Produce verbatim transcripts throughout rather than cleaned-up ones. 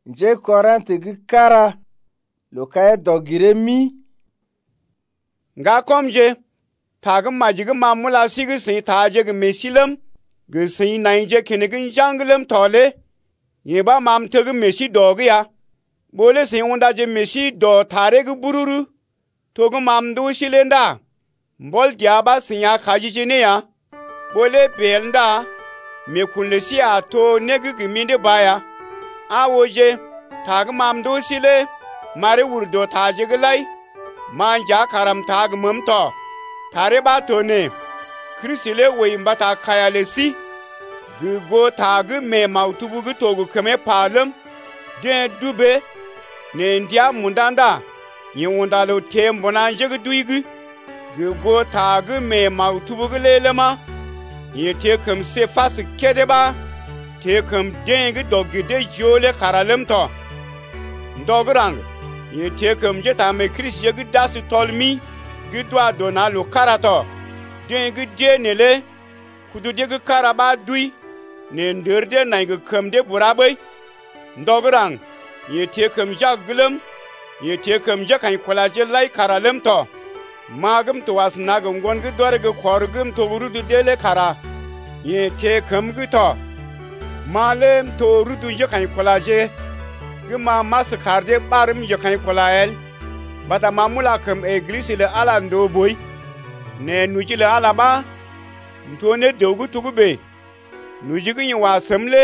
nje Korint gi kara lo kaya dogire mi nga komje tagin majigi mamula sigi sin taje gi mesilam gi sin nainje kinigin janglem tole yeba mam tegi mesi dogi ya bole sin wanda je mesi do tare gi bururu togi mam du silenda mbol diaba sin ya kaji jine ya bole belnda me kunlesi a to negi gi minde baya awoje tagi mam du sile mare wurdo taje gi lai manja karam tag mumto tare ba to ne krisile we mbata kayale si go tag me mautubu gu togu keme palum de dube ne ndia mundanda yiwunda lo tembo na njegu duigi go tag me mautubu gu lelema ye te kem se fas kedeba te kem dengi dogi de jole karalum to ndograng ye tekem jeta me Christ je gida si tolmi gidwa dona lo karato den gide nele kudu de karaba dui ne nderde na ge kamde burabai ndograng ye tekem jaglem ye tekem je kan kolaje lai karalem to magam to wasna gam gon ge dore ge korgum to rudu dele kara ye tekem gito malem to rudu je kan kolaje gima masu karde barim je kan kolael bata mamula kam eglise le alando boy ne nuji le alaba nto ne dogu tugube nuji gin wasamle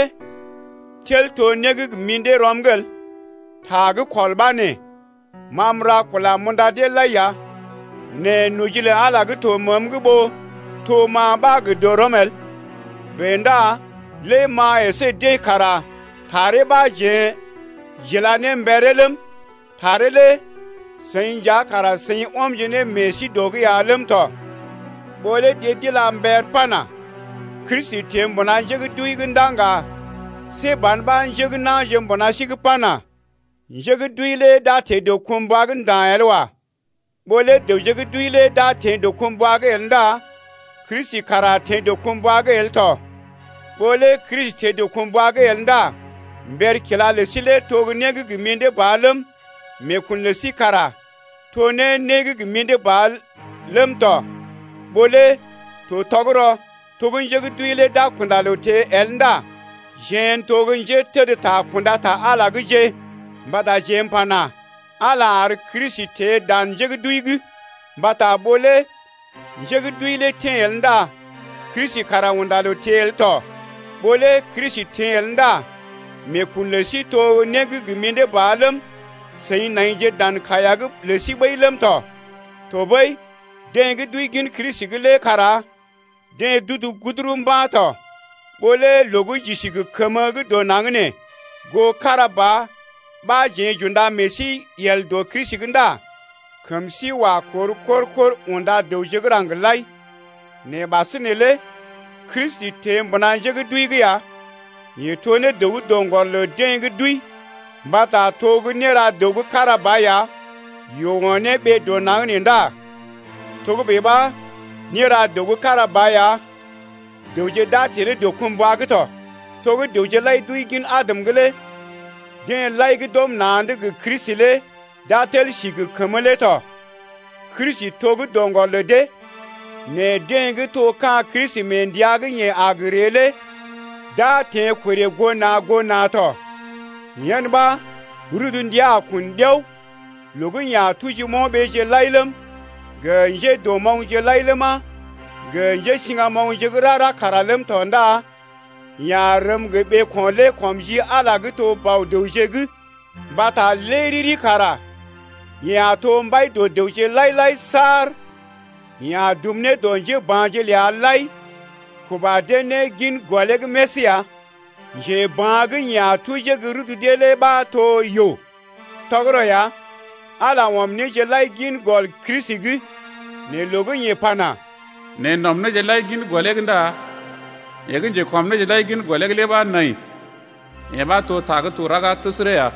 tel to ne gi minde romgal tagu kolbane mamra kola munda de laya ne nuji le ala gi to mamgubo to ma ba gi doromel benda le ma ese de kara tare ba je jilane mberelem tarele sayin ja kara sayin omjene mesi dogi alem to bole de dilamber pana Kristi tembona jegi duigindanga se banban jegi na jembona sigi pana jegi duile da te do kumbagin daelwa bole de jegi duile da te do kumbagel da Kristi kara te do kumbagel to bole Kristi te do kumbagel da mber kila le sile togu negi giminde balum me kun le sikara to ne negi giminde bal lem to bole to togro togun jegi duile da kunda lo te elnda jen togun je te ta kunda ta ala gije mbada jen pana ala ar krisite dan jegi duigi mbata bole jegi duile te elnda krisi kara wunda lo te elto bole krisi te elnda me kun le si to negi giminde balum sai naije dan kaya gu le si bailem to to bai dengi duigin krisi gile kara de dudu gudrum ba to bole logo jisi gu kama gu do nangne go kara ba ba je junda mesi yel do krisi gunda kamsi wa kor kor kor unda do jegrang lai ne basinele kristi tem bonanje gu duigi ya ye tone dogu dongor le dengi dui bata togu nera dogu karabaya yongone be do nangni nda togu beba nera dogu karabaya doje datire do kumbwa gito togu doje lai dui gin adam gele den lai gidom nande gu krisile datel shigi kamale to krisi togu dongor le de ne dengi to ka krisi mendiaga nye agrele da te kwere gona gona to yan ba rudun dia kun dew lugun ya tuji mo be je lailem ganje do mo je lailema ganje singa mo je grara karalem to nda ya ram ge be konle komji ala ge to baw do je gu bata leriri kara ya to mbai do do je lai lai sar ya dumne donje banje le alai kuba dene gin goleg mesia je bangin ya tuje gurudu dele ba to yo togro ya ala wamne je lai gin gol krisigi ne logo ye pana ne nomne je lai gin goleg nda yegin je komne je lai gin goleg le ba nai e ba to tag to raga tusre ya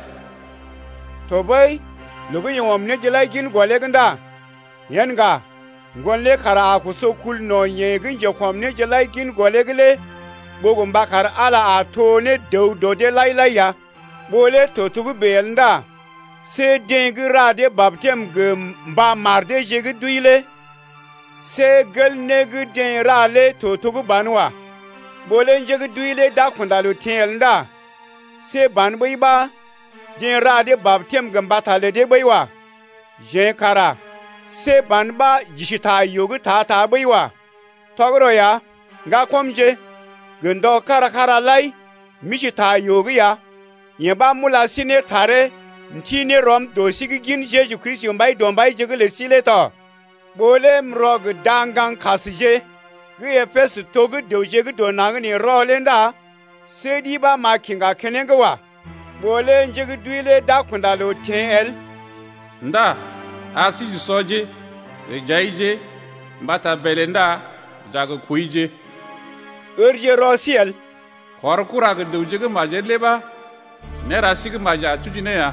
to bai logo ye wamne je lai gin goleg nda yanga gonle kara ku so kul no ye gin je komne je lai gin golegle bogum bakar ala a to ne do do de lai lai ya bole to tugu bel nda se deng rade baptem gum ba marde jegu duile se gel negu den rale to tugu banwa bole jegu duile da kundalo tel nda se ban bai ba den rade baptem gum batale de baiwa je kara se ban ba jishita yogu ta ta baiwa togro ya ga komje gendo kara kara lai mishita yogu ya yeba mula sine tare ntine rom dosigi gin Jesu Kristo mbai dombai jegele sile to bole mrog dangang kasije ge efes togu doje ge donang ni rolenda sedi ba makinga kenengawa bole njege duile da kundalo tel nda asiji soje e jaije mbata belenda jago kuije urje rosiel korkura ge doje ge majelle ba nera sigi maja tujine ya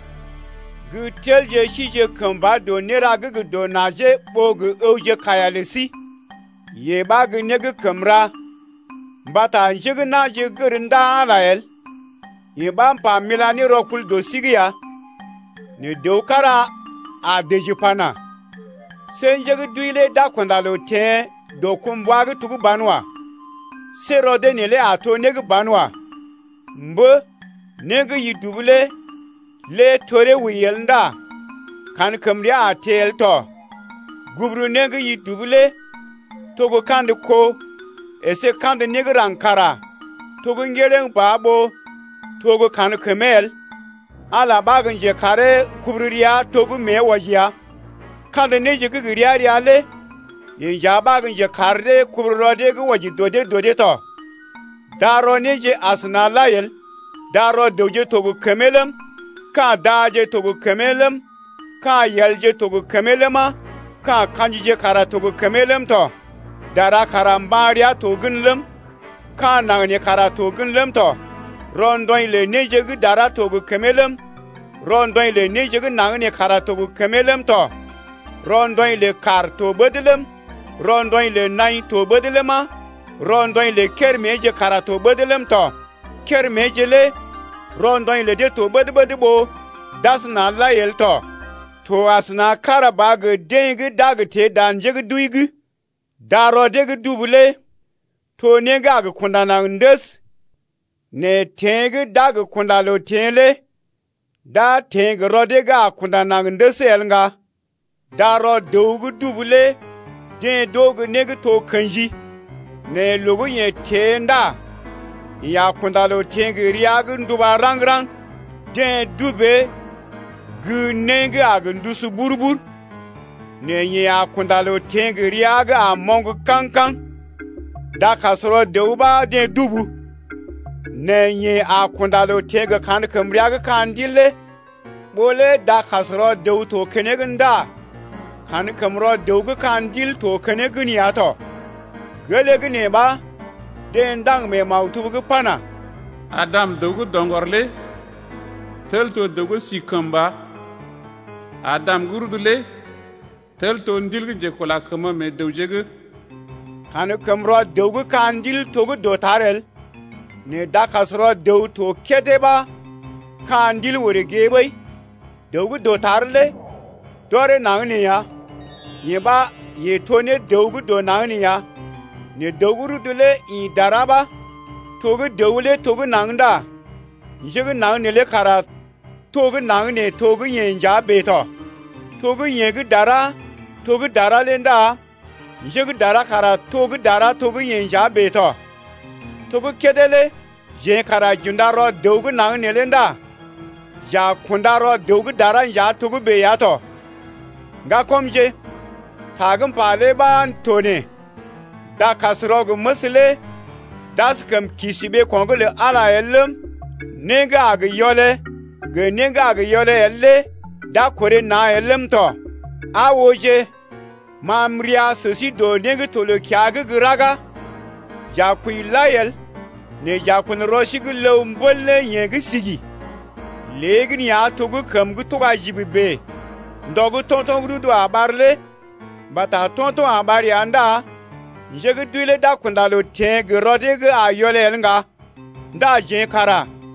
gutel je shije kamba do nera gugu do naje bogu oje kayalesi ye bagu negu kamra bata njigi naje gurinda alael ye bampa milani rokul do sigiya ne dokara a dejipana senjegi duile da kondalo te do kumbwagu tugu banwa serode nele ato negu banwa mbo negu yidubule le tore wiyelnda kan kamri a tel to gubru negu yidubule togo kande ko ese kande negu rankara togo ngereng babo togo kan kamel ala bagin je kare kubriya togo me wajia kande neje gigriya riale yin ja bagin je karde kubrode gu waji dode dode to daro neje asna layel daro doje togo kamelem ka daje togo kamelem ka yelje togo kamelema ka kanjije kara togo kamelem to dara karambaria togunlem ka nangni kara togunlem to rondon le neje gu dara togo kamelem rondon le neje gu nangni kara togo kamelem to rondon le kar to bodlem rondon le nay to bodlema rondon le kermeje kara to bodlem to kermeje le rondon le de to bod bod bo dasna la yel to to asna kara bag deng dag te danje gu duigi daro de gu dubule to ne ga gu kundana ndes ne teng dag kundalo tele da teng rode ga kundana ndes elnga daro dogu dubule de dogu ne gu to kanji ne logo ye tenda ya kundalo teng riag nduba rangrang de dube gu nenge agundusu burbur ne ya kundalo teng riag a mongu kankan da kasro deuba de dubu ne ye a kundalo teng kan kamriag kan dille bole da kasro deu to keneganda kan kamro deu kan dil to kenegni ato gele gne ba den dang me mautu gu pana adam dogu dongorle tel to dogu sikamba adam gurdule tel to ndilgu je kola kama me dewjegu kan kamro dogu kandil togu dotarel ne da kasro dew to kedeba kandil wore gebay dogu dotarle dore nangni ya yeba ye tone dogu do nangni ya ne doguru dule i daraba togu dewle togu nangda jegu nangnele kara togu nangne togu yenja beto togu yegu dara togu dara lenda jegu dara kara togu dara togu yenja beto togu kedele je kara jundaro dogu nangnele nda ja kundaro dogu dara ja togu beyato ga komje tagum pale ban tone da kasrogu musle das kam kisibe kongole ala ellem nega ag yole ge nega ag yole elle da kore na ellem to awoje mamria sisi do nega tolo kyaga graga ja kuilayel ne ja kun roshig lombolle yegi sigi legni ya togu kamgu toga jibibe ndogu tonton rudu abarle bata tonton abari anda njegu duile da kundalo teng rodege a yole nga nda je kara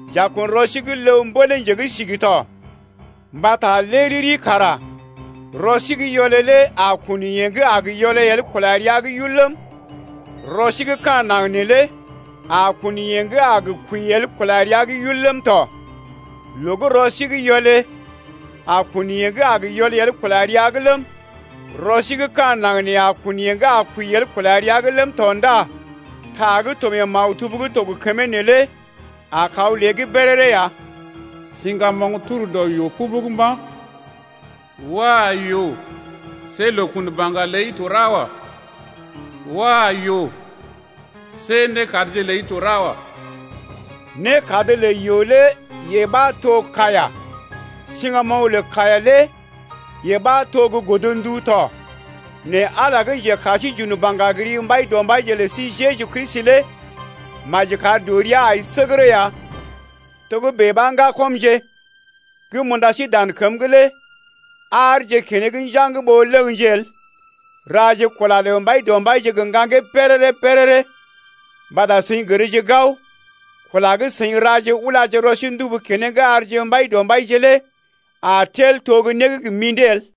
jakun rosigi lew mbolen jegi sigito mbata leriri kara rosigi yolele a kuni yengi agi yole yel kulari agi yullum rosigi kan nangnele a kuni yengi agi kuyel kulari agi yullum to logo rosigi yole a kuni yengi agi yole yel kulari agi lum rosigi kan nangne a kuni yengi a kuyel kulari agi lum tonda tagi tome mautubugu togu kemenele a kawlegi berere ya singa mong turu do yo pubugumba wa yo se lokun banga lei turawa wa yo se ne kadje lei turawa ne kadele yole yeba to kaya singa mawle kaya le yeba to go godundu to ne alaga je kashi junu banga gri mbai do mbai je le si jeju krisile majika doria ai segre ya togo bebanga komje gumunda si dan kamgele arje kenegin jang bo lengjel raje kolale mbai do mbai je gangange perere perere bada sin gerije gaw kolage sin raje ulaje roshin dubu kenega arje mbai do mbai jele a tel togo negi mindel